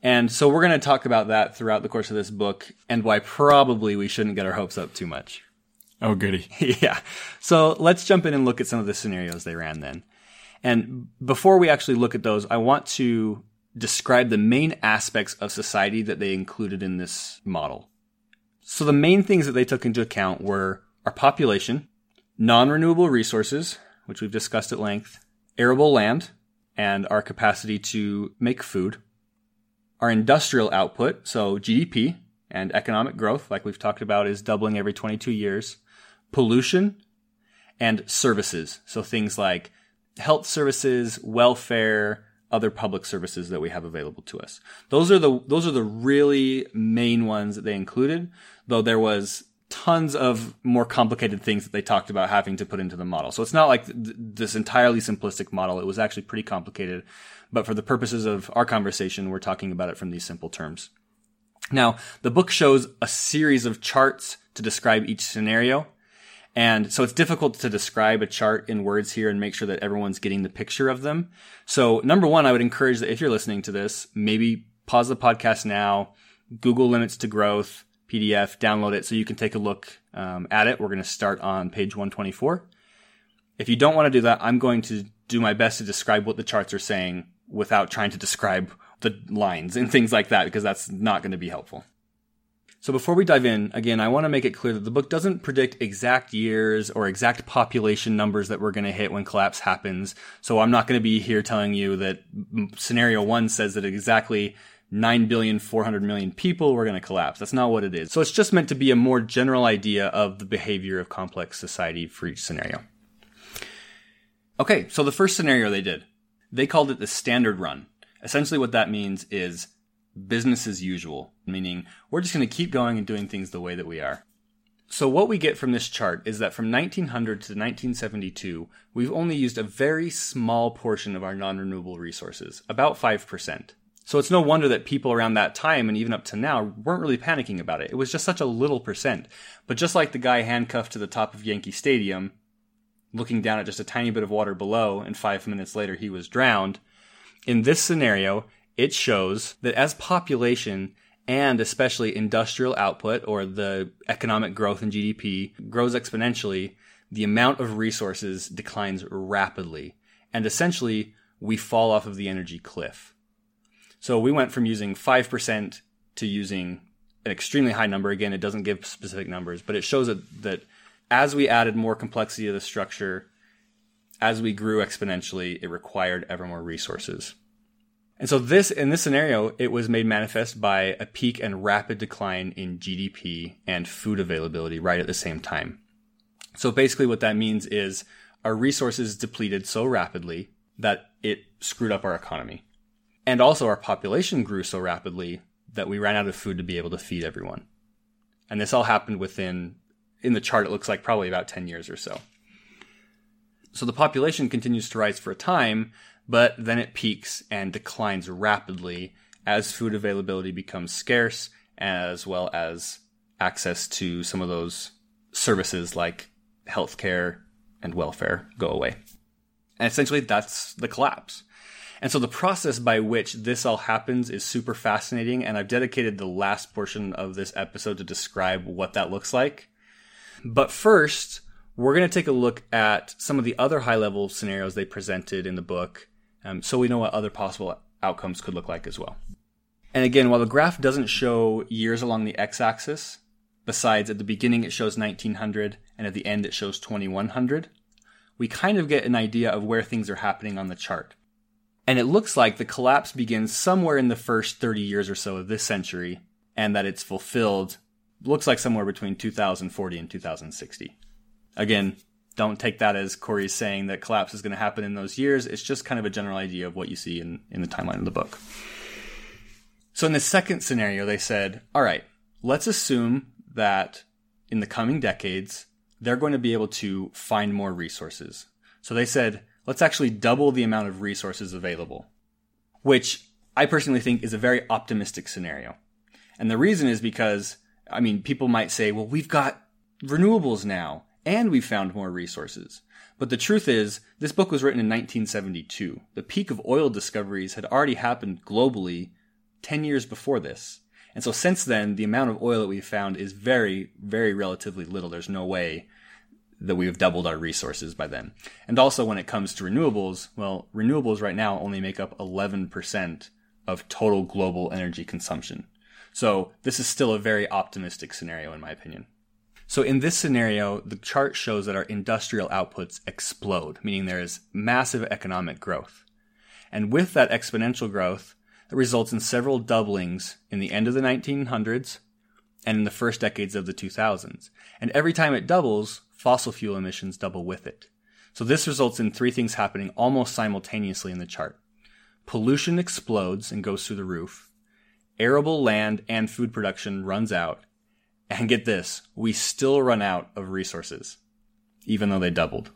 And so we're going to talk about that throughout the course of this book and why probably we shouldn't get our hopes up too much. Oh, goody. Yeah. So let's jump in and look at some of the scenarios they ran then. And before we actually look at those, I want to describe the main aspects of society that they included in this model. So the main things that they took into account were our population, non-renewable resources, which we've discussed at length, arable land, and our capacity to make food, our industrial output, so G D P and economic growth, like we've talked about, is doubling every twenty-two years, pollution, and services, so things like health services, welfare, other public services that we have available to us. Those are the those are the really main ones that they included, though there was tons of more complicated things that they talked about having to put into the model. So it's not like th- this entirely simplistic model. It was actually pretty complicated. But for the purposes of our conversation, we're talking about it from these simple terms. Now, the book shows a series of charts to describe each scenario. And so it's difficult to describe a chart in words here and make sure that everyone's getting the picture of them. So number one, I would encourage that if you're listening to this, maybe pause the podcast now, Google Limits to Growth, P D F, download it so you can take a look um, at it. We're going to start on page one twenty-four. If you don't want to do that, I'm going to do my best to describe what the charts are saying without trying to describe the lines and things like that, because that's not going to be helpful. So before we dive in, again, I want to make it clear that the book doesn't predict exact years or exact population numbers that we're going to hit when collapse happens. So I'm not going to be here telling you that scenario one says that exactly nine billion four hundred million people were going to collapse. That's not what it is. So it's just meant to be a more general idea of the behavior of complex society for each scenario. Okay, so the first scenario they did, they called it the standard run. Essentially what that means is business as usual, meaning we're just going to keep going and doing things the way that we are. So what we get from this chart is that from nineteen hundred to nineteen seventy-two, we've only used a very small portion of our non-renewable resources, about five percent. So it's no wonder that people around that time and even up to now weren't really panicking about it. It was just such a little percent. But just like the guy handcuffed to the top of Yankee Stadium, looking down at just a tiny bit of water below, and five minutes later he was drowned, in this scenario, it shows that as population and especially industrial output, or the economic growth in G D P, grows exponentially, the amount of resources declines rapidly. And essentially, we fall off of the energy cliff. So we went from using five percent to using an extremely high number. Again, it doesn't give specific numbers, but it shows that, that as we added more complexity to the structure, as we grew exponentially, it required ever more resources. And so this, in this scenario, it was made manifest by a peak and rapid decline in G D P and food availability right at the same time. So basically what that means is our resources depleted so rapidly that it screwed up our economy. And also our population grew so rapidly that we ran out of food to be able to feed everyone. And this all happened within, in the chart, it looks like probably about ten years or so. So the population continues to rise for a time, but then it peaks and declines rapidly as food availability becomes scarce, as well as access to some of those services like healthcare and welfare go away. And essentially that's the collapse. And so the process by which this all happens is super fascinating, and I've dedicated the last portion of this episode to describe what that looks like. But first, we're going to take a look at some of the other high-level scenarios they presented in the book, um, so we know what other possible outcomes could look like as well. And again, while the graph doesn't show years along the x-axis, besides at the beginning it shows nineteen hundred, and at the end it shows twenty-one hundred, we kind of get an idea of where things are happening on the chart. And it looks like the collapse begins somewhere in the first thirty years or so of this century, and that it's fulfilled, looks like somewhere between two thousand forty and two thousand sixty. Again, don't take that as Corey's saying that collapse is going to happen in those years. It's just kind of a general idea of what you see in, in the timeline of the book. So in the second scenario, they said, all right, let's assume that in the coming decades, they're going to be able to find more resources. So they said, let's actually double the amount of resources available, which I personally think is a very optimistic scenario. And the reason is because, I mean, people might say, well, we've got renewables now, and we've found more resources. But the truth is, this book was written in nineteen seventy-two. The peak of oil discoveries had already happened globally ten years before this. And so since then, the amount of oil that we've found is very, very relatively little. There's no way that we've doubled our resources by then. And also when it comes to renewables, well, renewables right now only make up eleven percent of total global energy consumption. So this is still a very optimistic scenario in my opinion. So in this scenario, the chart shows that our industrial outputs explode, meaning there is massive economic growth. And with that exponential growth, it results in several doublings in the end of the nineteen hundreds and in the first decades of the two thousands. And every time it doubles, fossil fuel emissions double with it. So this results in three things happening almost simultaneously in the chart. Pollution explodes and goes through the roof. Arable land and food production runs out. And get this, we still run out of resources, even though they doubled.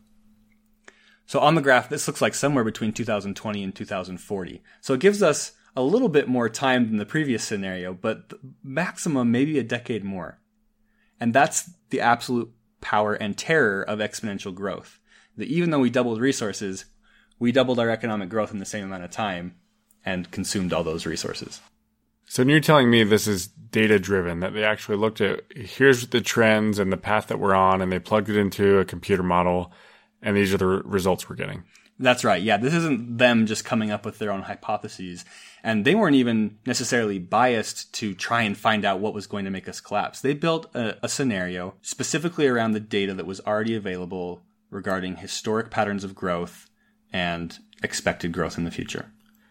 So on the graph, this looks like somewhere between two thousand twenty and two thousand forty. So it gives us a little bit more time than the previous scenario, but the maximum maybe a decade more. And that's the absolute power and terror of exponential growth. That even though we doubled resources, we doubled our economic growth in the same amount of time and consumed all those resources. So you're telling me this is data-driven, that they actually looked at, here's the trends and the path that we're on, and they plugged it into a computer model, and these are the re- results we're getting. That's right. Yeah, this isn't them just coming up with their own hypotheses. And they weren't even necessarily biased to try and find out what was going to make us collapse. They built a, a scenario specifically around the data that was already available regarding historic patterns of growth and expected growth in the future.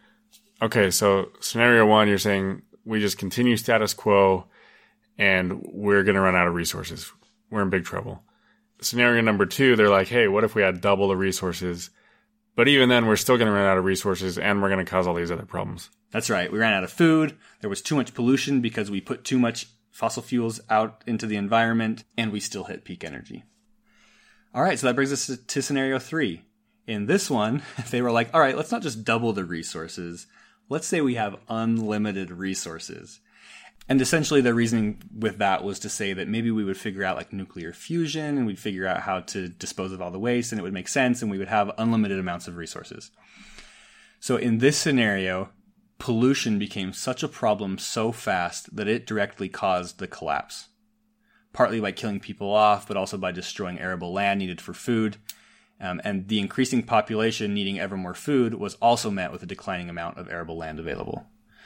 Okay, so scenario one, you're saying we just continue status quo and we're going to run out of resources. We're in big trouble. Scenario number two, they're like, hey, what if we had double the resources? But even then, we're still going to run out of resources and we're going to cause all these other problems. That's right. We ran out of food. There was too much pollution because we put too much fossil fuels out into the environment, and we still hit peak energy. All right, so that brings us to, to scenario three. In this one, they were like, all right, let's not just double the resources. Let's say we have unlimited resources. And essentially the reasoning with that was to say that maybe we would figure out like nuclear fusion and we'd figure out how to dispose of all the waste and it would make sense and we would have unlimited amounts of resources. So in this scenario, pollution became such a problem so fast that it directly caused the collapse. Partly by killing people off, but also by destroying arable land needed for food. Um, and the increasing population needing ever more food was also met with a declining amount of arable land available.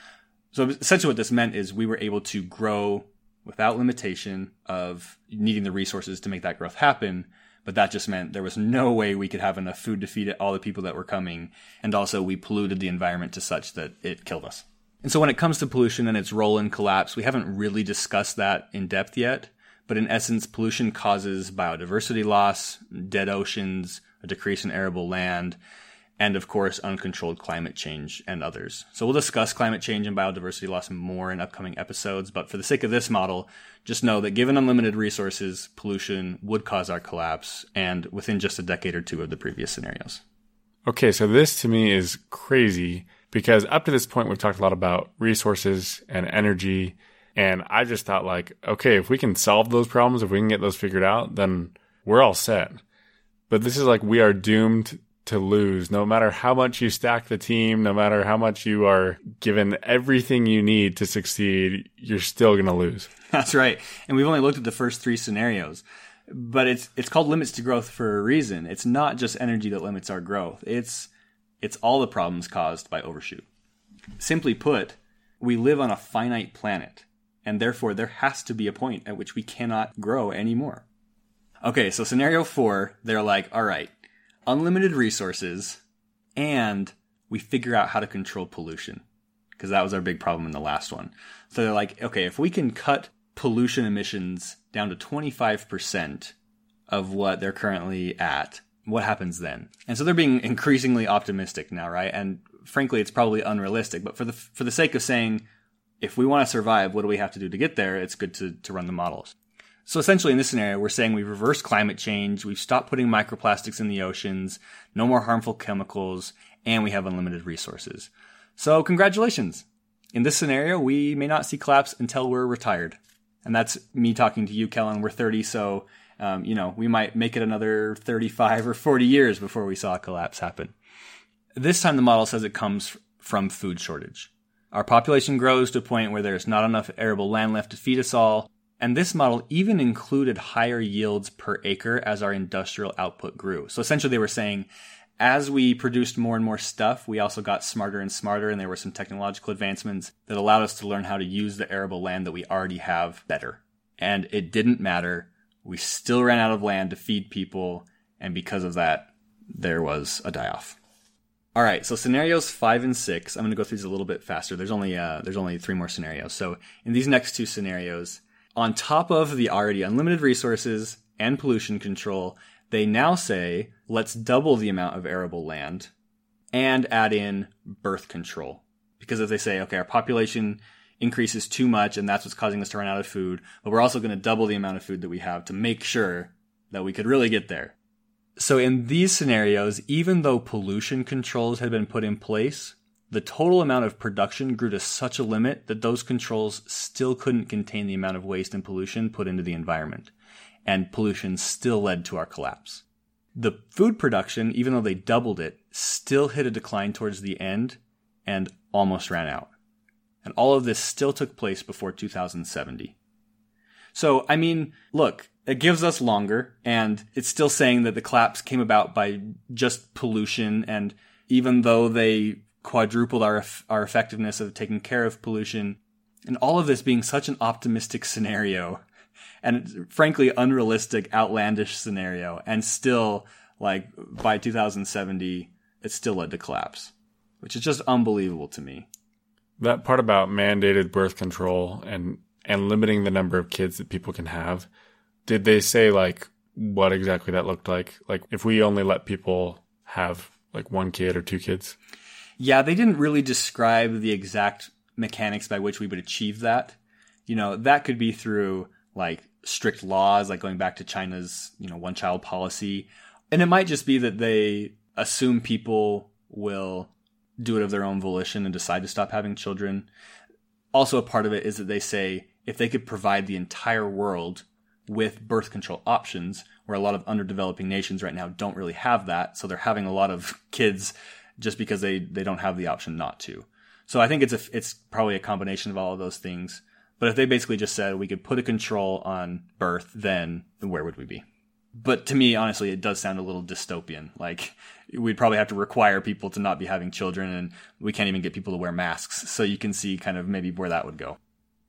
So essentially what this meant is we were able to grow without limitation of needing the resources to make that growth happen. But that just meant there was no way we could have enough food to feed all the people that were coming. And also we polluted the environment to such that it killed us. And so when it comes to pollution and its role in collapse, we haven't really discussed that in depth yet. But in essence, pollution causes biodiversity loss, dead oceans, a decrease in arable land, and of course, uncontrolled climate change and others. So we'll discuss climate change and biodiversity loss more in upcoming episodes. But for the sake of this model, just know that given unlimited resources, pollution would cause our collapse, and within just a decade or two of the previous scenarios. Okay, so this to me is crazy because up to this point, we've talked a lot about resources and energy. And I just thought like, okay, if we can solve those problems, if we can get those figured out, then we're all set. But this is like we are doomed to lose. No matter how much you stack the team, no matter how much you are given everything you need to succeed, you're still going to lose. That's right. And we've only looked at the first three scenarios. But it's it's called limits to growth for a reason. It's not just energy that limits our growth. It's it's all the problems caused by overshoot. Simply put, we live on a finite planet. And therefore, there has to be a point at which we cannot grow anymore. Okay, so scenario four, they're like, all right, unlimited resources, and we figure out how to control pollution. Because that was our big problem in the last one. So they're like, okay, if we can cut pollution emissions down to twenty-five percent of what they're currently at, what happens then? And so they're being increasingly optimistic now, right? And frankly, it's probably unrealistic. But for the for the sake of saying, if we want to survive, what do we have to do to get there? It's good to, to run the models. So essentially in this scenario, we're saying we've reversed climate change, we've stopped putting microplastics in the oceans, no more harmful chemicals, and we have unlimited resources. So congratulations. In this scenario, we may not see collapse until we're retired. And that's me talking to you, Kellen. We're thirty, so um, you know, we might make it another thirty-five or forty years before we saw a collapse happen. This time the model says it comes from food shortage. Our population grows to a point where there's not enough arable land left to feed us all. And this model even included higher yields per acre as our industrial output grew. So essentially they were saying, as we produced more and more stuff, we also got smarter and smarter, and there were some technological advancements that allowed us to learn how to use the arable land that we already have better. And it didn't matter. We still ran out of land to feed people, and because of that, there was a die-off. All right, so scenarios five and six, I'm going to go through these a little bit faster. There's only uh, there's only three more scenarios. So in these next two scenarios, on top of the already unlimited resources and pollution control, they now say, let's double the amount of arable land and add in birth control. Because if they say, okay, our population increases too much and that's what's causing us to run out of food, but we're also going to double the amount of food that we have to make sure that we could really get there. So in these scenarios, even though pollution controls had been put in place, the total amount of production grew to such a limit that those controls still couldn't contain the amount of waste and pollution put into the environment. And pollution still led to our collapse. The food production, even though they doubled it, still hit a decline towards the end and almost ran out. And all of this still took place before two thousand seventy. So, I mean, look, it gives us longer, and it's still saying that the collapse came about by just pollution, and even though they quadrupled our our effectiveness of taking care of pollution, and all of this being such an optimistic scenario, and frankly unrealistic, outlandish scenario, and still, like, by two thousand seventy, it still led to collapse, which is just unbelievable to me. That part about mandated birth control and, and limiting the number of kids that people can have, did they say, like, what exactly that looked like? Like, if we only let people have, like, one kid or two kids? Yeah, they didn't really describe the exact mechanics by which we would achieve that. You know, that could be through, like, strict laws, like going back to China's, you know, one-child policy. And it might just be that they assume people will do it of their own volition and decide to stop having children. Also, a part of it is that they say if they could provide the entire world with birth control options, where a lot of underdeveloping nations right now don't really have that, so they're having a lot of kids just because they, they don't have the option not to. So I think it's a, it's probably a combination of all of those things. But if they basically just said we could put a control on birth, then where would we be? But to me, honestly, it does sound a little dystopian. Like, we'd probably have to require people to not be having children, and we can't even get people to wear masks. So you can see kind of maybe where that would go.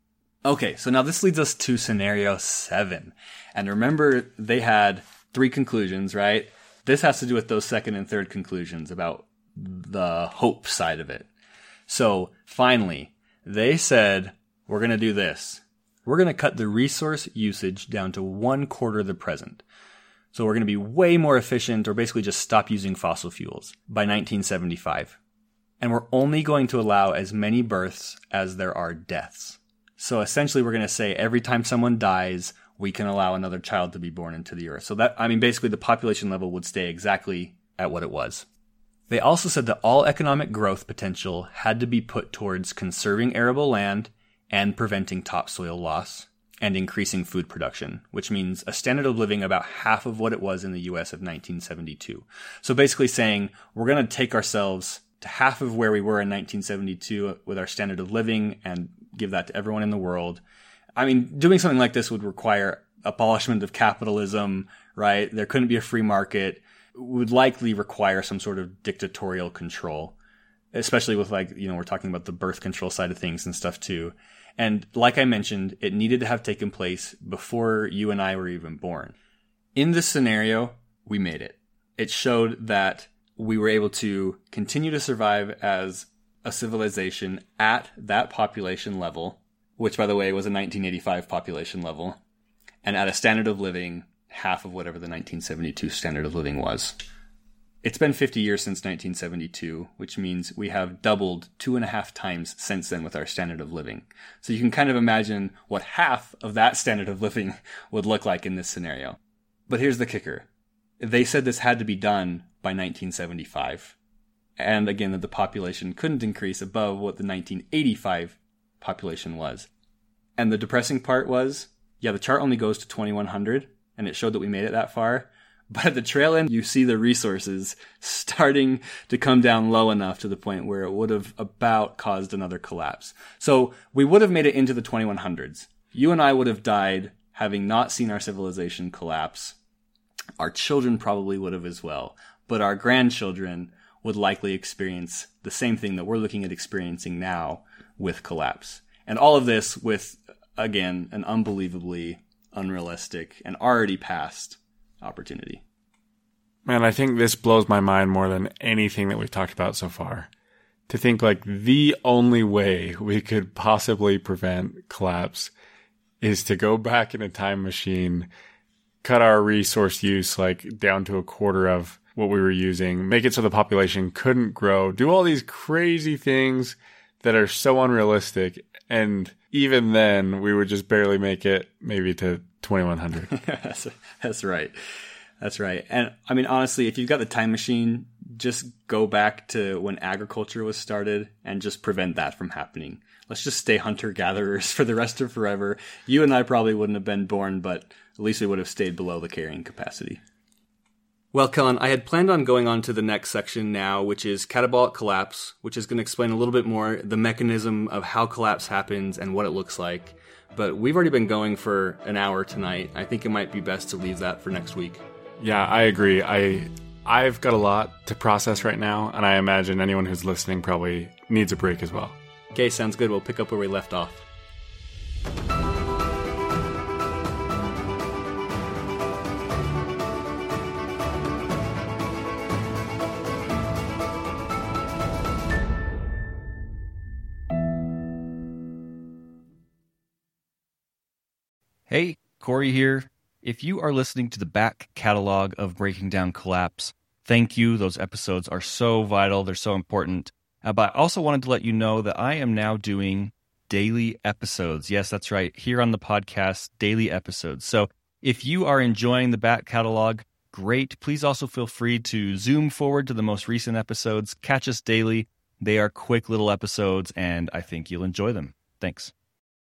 Okay, so now this leads us to scenario seven. And remember, they had three conclusions, right? This has to do with those second and third conclusions about the hope side of it. So finally, they said, we're going to do this. We're going to cut the resource usage down to one quarter of the present. So we're going to be way more efficient, or basically just stop using fossil fuels by nineteen seventy-five. And we're only going to allow as many births as there are deaths. So essentially we're going to say every time someone dies, we can allow another child to be born into the earth. So that, I mean, basically the population level would stay exactly at what it was. They also said that all economic growth potential had to be put towards conserving arable land and preventing topsoil loss and increasing food production, which means a standard of living about half of what it was in the U S of nineteen seventy-two. So basically saying we're going to take ourselves to half of where we were in nineteen seventy-two with our standard of living and give that to everyone in the world. I mean, doing something like this would require abolishment of capitalism, right? There couldn't be a free market. It would likely require some sort of dictatorial control, especially with, like, you know, we're talking about the birth control side of things and stuff too. And like I mentioned, it needed to have taken place before you and I were even born. In this scenario, we made it. It showed that we were able to continue to survive as a civilization at that population level, which, by the way, was a nineteen eighty-five population level, and at a standard of living half of whatever the nineteen seventy-two standard of living was. It's been fifty years since nineteen seventy-two, which means we have doubled two and a half times since then with our standard of living. So you can kind of imagine what half of that standard of living would look like in this scenario. But here's the kicker. They said this had to be done by nineteen seventy-five. And again, that the population couldn't increase above what the nineteen eighty-five population was. And the depressing part was, yeah, the chart only goes to twenty-one hundred, and it showed that we made it that far. But at the trail end, you see the resources starting to come down low enough to the point where it would have about caused another collapse. So we would have made it into the twenty-one hundreds. You and I would have died having not seen our civilization collapse. Our children probably would have as well. But our grandchildren would likely experience the same thing that we're looking at experiencing now with collapse. And all of this with, again, an unbelievably unrealistic and already past opportunity. Man, I think this blows my mind more than anything that we've talked about so far. To think like the only way we could possibly prevent collapse is to go back in a time machine, cut our resource use like down to a quarter of what we were using, make it so the population couldn't grow, do all these crazy things that are so unrealistic. And even then, we would just barely make it maybe to twenty-one hundred. that's, that's right. That's right. And I mean, honestly, if you've got the time machine, just go back to when agriculture was started and just prevent that from happening. Let's just stay hunter-gatherers for the rest of forever. You and I probably wouldn't have been born, but at least we would have stayed below the carrying capacity. Well, Kellen, I had planned on going on to the next section now, which is catabolic collapse, which is going to explain a little bit more the mechanism of how collapse happens and what it looks like. But we've already been going for an hour tonight. I think it might be best to leave that for next week. Yeah, I agree. I, I've got a lot to process right now, and I imagine anyone who's listening probably needs a break as well. Okay, sounds good. We'll pick up where we left off. Hey, Corey here. If you are listening to the back catalog of Breaking Down Collapse, thank you. Those episodes are so vital. They're so important. Uh, but I also wanted to let you know that I am now doing daily episodes. Yes, that's right. Here on the podcast, daily episodes. So if you are enjoying the back catalog, great. Please also feel free to zoom forward to the most recent episodes. Catch us daily. They are quick little episodes, and I think you'll enjoy them. Thanks.